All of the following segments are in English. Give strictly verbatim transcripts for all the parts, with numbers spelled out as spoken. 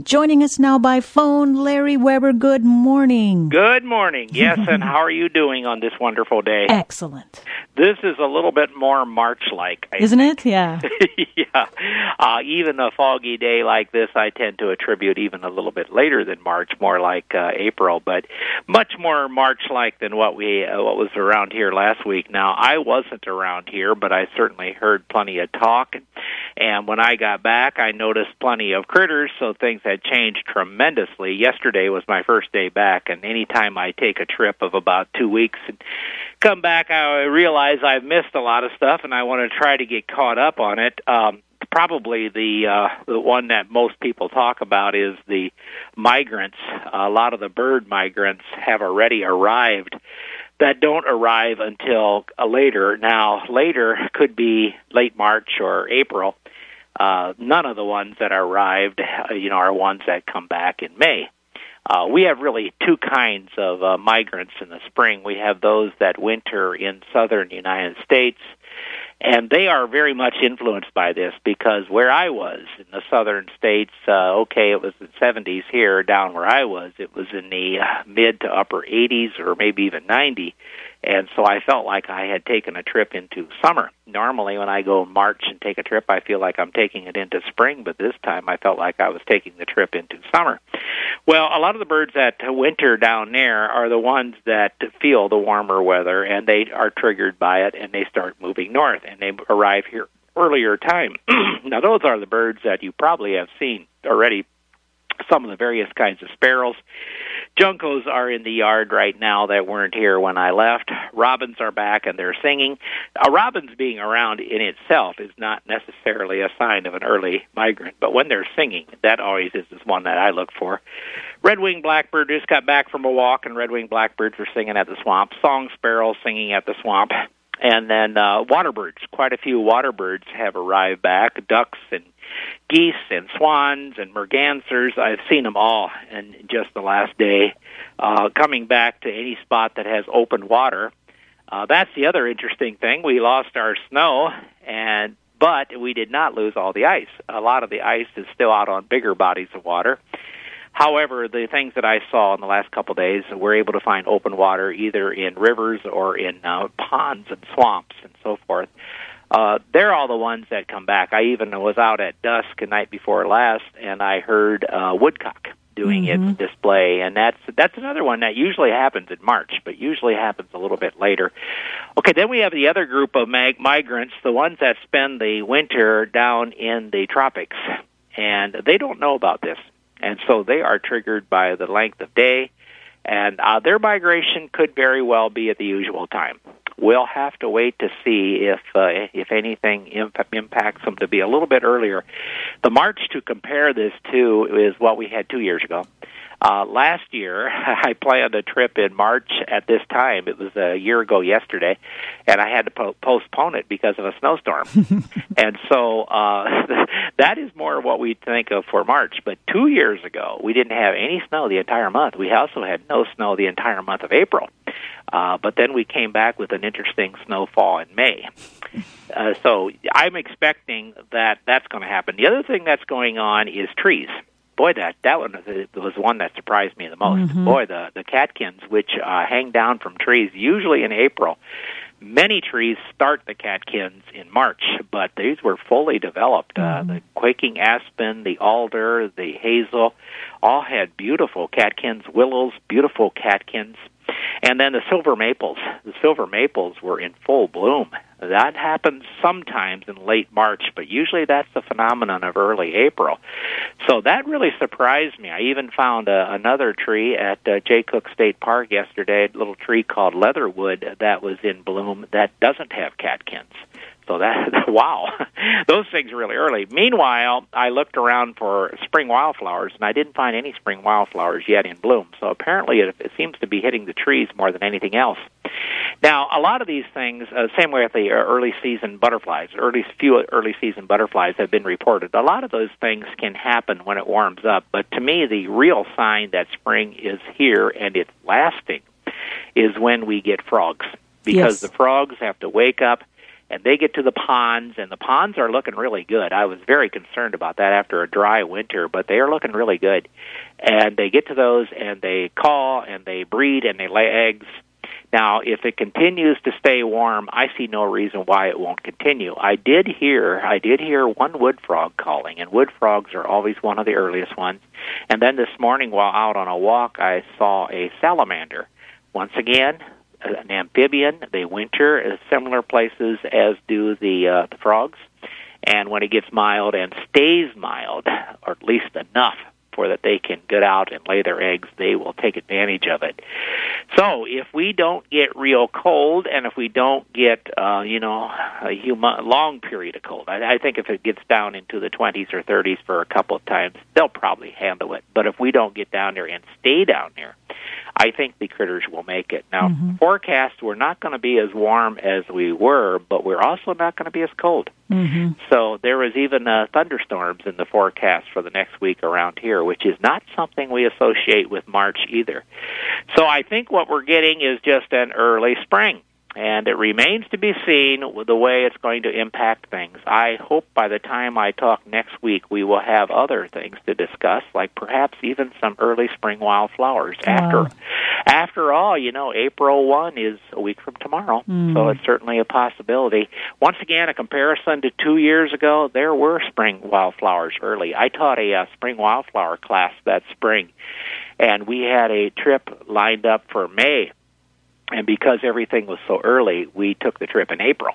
Joining us now by phone, Larry Weber. Good morning. Good morning. Yes, and how are you doing on this wonderful day? Excellent. This is a little bit more March-like, I Isn't think. it? Yeah. yeah. Uh, even a foggy day like this, I tend to attribute even a little bit later than March, more like uh, April, but much more March-like than what we uh, what was around here last week. Now, I wasn't around here, but I certainly heard plenty of talk, and when I got back, I noticed plenty of critters, so things had changed tremendously. Yesterday was my first day back, and anytime I take a trip of about two weeks and come back, I realize I've missed a lot of stuff, and I want to try to get caught up on it. Um, probably the uh, the one that most people talk about is the migrants. A lot of the bird migrants have already arrived that don't arrive until uh, later. Now, later could be late March or April. Uh, none of the ones that arrived, uh, you know, are ones that come back in May. Uh, we have really two kinds of uh, migrants in the spring. We have those that winter in southern United States, and they are very much influenced by this because where I was in the southern states, uh, okay, it was the seventies here. Down where I was, it was in the uh, mid to upper eighties or maybe even ninety. And so I felt like I had taken a trip into summer. Normally when I go in March and take a trip, I feel like I'm taking it into spring, but this time I felt like I was taking the trip into summer. Well, a lot of the birds that winter down there are the ones that feel the warmer weather, and they are triggered by it, and they start moving north, and they arrive here earlier time. Now, those are the birds that you probably have seen already. Some of the various kinds of sparrows. Juncos are in the yard right now that weren't here when I left. Robins are back and they're singing. Uh, robins being around in itself is not necessarily a sign of an early migrant, but when they're singing, that always is one that I look for. Red-winged blackbird just got back from a walk, and red-winged blackbirds were singing at the swamp. Song sparrows singing at the swamp. And then uh, waterbirds, quite a few waterbirds have arrived back, ducks and geese and swans and mergansers. I've seen them all in just the last day, uh, coming back to any spot that has open water. Uh, that's the other interesting thing. We lost our snow, and but we did not lose all the ice. A lot of the ice is still out on bigger bodies of water. However, the things that I saw in the last couple of days, we're able to find open water either in rivers or in uh, ponds and swamps and so forth. Uh, they're all the ones that come back. I even was out at dusk the night before last, and I heard uh, woodcock doing mm-hmm. its display, and that's that's another one that usually happens in March, but usually happens a little bit later. Okay, then we have the other group of mag- migrants, the ones that spend the winter down in the tropics, and they don't know about this, and so they are triggered by the length of day, and uh, their migration could very well be at the usual time. We'll have to wait to see if uh, if anything imp- impacts them to be a little bit earlier. The March to compare this to is what we had two years ago. Uh, last year, I planned a trip in March at this time. It was a year ago yesterday, and I had to po- postpone it because of a snowstorm. And so uh, that is more what we think of for March. But two years ago, we didn't have any snow the entire month. We also had no snow the entire month of April. Uh, but then we came back with an interesting snowfall in May. Uh, so I'm expecting that that's going to happen. The other thing that's going on is trees. Boy, that, that one was one that surprised me the most. Mm-hmm. Boy, the, the catkins, which uh, hang down from trees, usually in April. Many trees start the catkins in March, but these were fully developed. Mm-hmm. Uh, the quaking aspen, the alder, the hazel, all had beautiful catkins, willows, beautiful catkins. And then the silver maples. The silver maples were in full bloom. That happens sometimes in late March, but usually that's the phenomenon of early April. So that really surprised me. I even found uh, another tree at uh, Jay Cook State Park yesterday, a little tree called leatherwood that was in bloom that doesn't have catkins. So that, wow, those things are really early. Meanwhile, I looked around for spring wildflowers, and I didn't find any spring wildflowers yet in bloom. So apparently it, it seems to be hitting the trees more than anything else. Now, a lot of these things, uh, same way with the early season butterflies, early few early season butterflies have been reported. A lot of those things can happen when it warms up, but to me, the real sign that spring is here and it's lasting is when we get frogs, because yes. the frogs have to wake up and they get to the ponds, and the ponds are looking really good. I was very concerned about that after a dry winter, but they are looking really good. And they get to those, and they call, and they breed, and they lay eggs. Now, if it continues to stay warm, I see no reason why it won't continue. I did hear, I did hear one wood frog calling, and wood frogs are always one of the earliest ones. And then this morning, while out on a walk, I saw a salamander. Once again, an amphibian. They winter in similar places as do the, uh, the frogs. And when it gets mild and stays mild, or at least enough for that they can get out and lay their eggs, they will take advantage of it. So if we don't get real cold, and if we don't get, uh, you know, a hum- long period of cold, I, I think if it gets down into the twenties or thirties for a couple of times, they'll probably handle it. But if we don't get down there and stay down there, I think the critters will make it. Now, mm-hmm. forecast, we're not going to be as warm as we were, but we're also not going to be as cold. Mm-hmm. So there is even uh, thunderstorms in the forecast for the next week around here, which is not something we associate with March either. So I think what we're getting is just an early spring. And it remains to be seen the way it's going to impact things. I hope by the time I talk next week, we will have other things to discuss, like perhaps even some early spring wildflowers. Wow. After after all, you know, April first is a week from tomorrow, mm. so it's certainly a possibility. Once again, a comparison to two years ago, there were spring wildflowers early. I taught a uh, spring wildflower class that spring, and we had a trip lined up for May. And because everything was so early, we took the trip in April.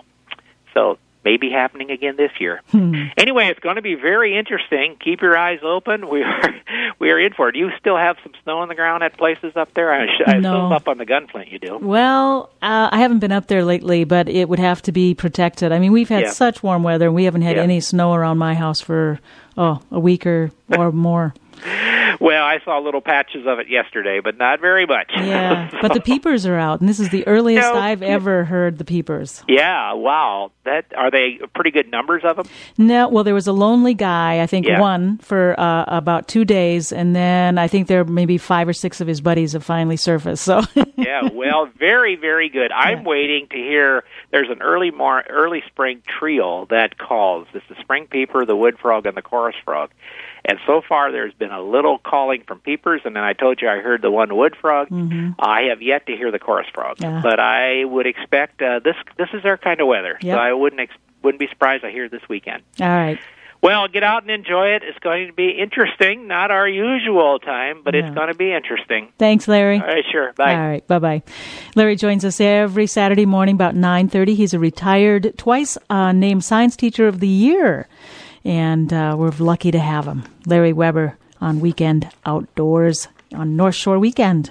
So maybe happening again this year. Hmm. Anyway, it's going to be very interesting. Keep your eyes open. We are we are in for it. Do you still have some snow on the ground at places up there? I, I no. assume up on the Gunflint you do. Well, uh, I haven't been up there lately, but it would have to be protected. I mean, we've had yeah. such warm weather, and we haven't had yeah. any snow around my house for, oh, a week or, or more. Well, I saw little patches of it yesterday, but not very much. Yeah, so. But the peepers are out, and this is the earliest no. I've ever heard the peepers. Yeah, wow. That are they pretty good numbers of them? No, well, there was a lonely guy, I think yeah. one, for uh, about two days, and then I think there maybe five or six of his buddies have finally surfaced. So yeah, well, very, very good. I'm yeah. waiting to hear, there's an early mar- early spring trio that calls. It's the spring peeper, the wood frog, and the chorus frog. And so far, there's been a little calling from peepers, and then I told you I heard the one wood frog. Mm-hmm. I have yet to hear the chorus frog, yeah. but I would expect uh, this. This is their kind of weather, yep. so I wouldn't ex- wouldn't be surprised I hear it this weekend. All right. Well, get out and enjoy it. It's going to be interesting. Not our usual time, but yeah. it's going to be interesting. Thanks, Larry. All right, sure. Bye. All right, bye-bye. Larry joins us every Saturday morning about nine thirty. He's a retired, twice uh, named Science Teacher of the Year. And uh, we're lucky to have him. Larry Weber on Weekend Outdoors on North Shore Weekend.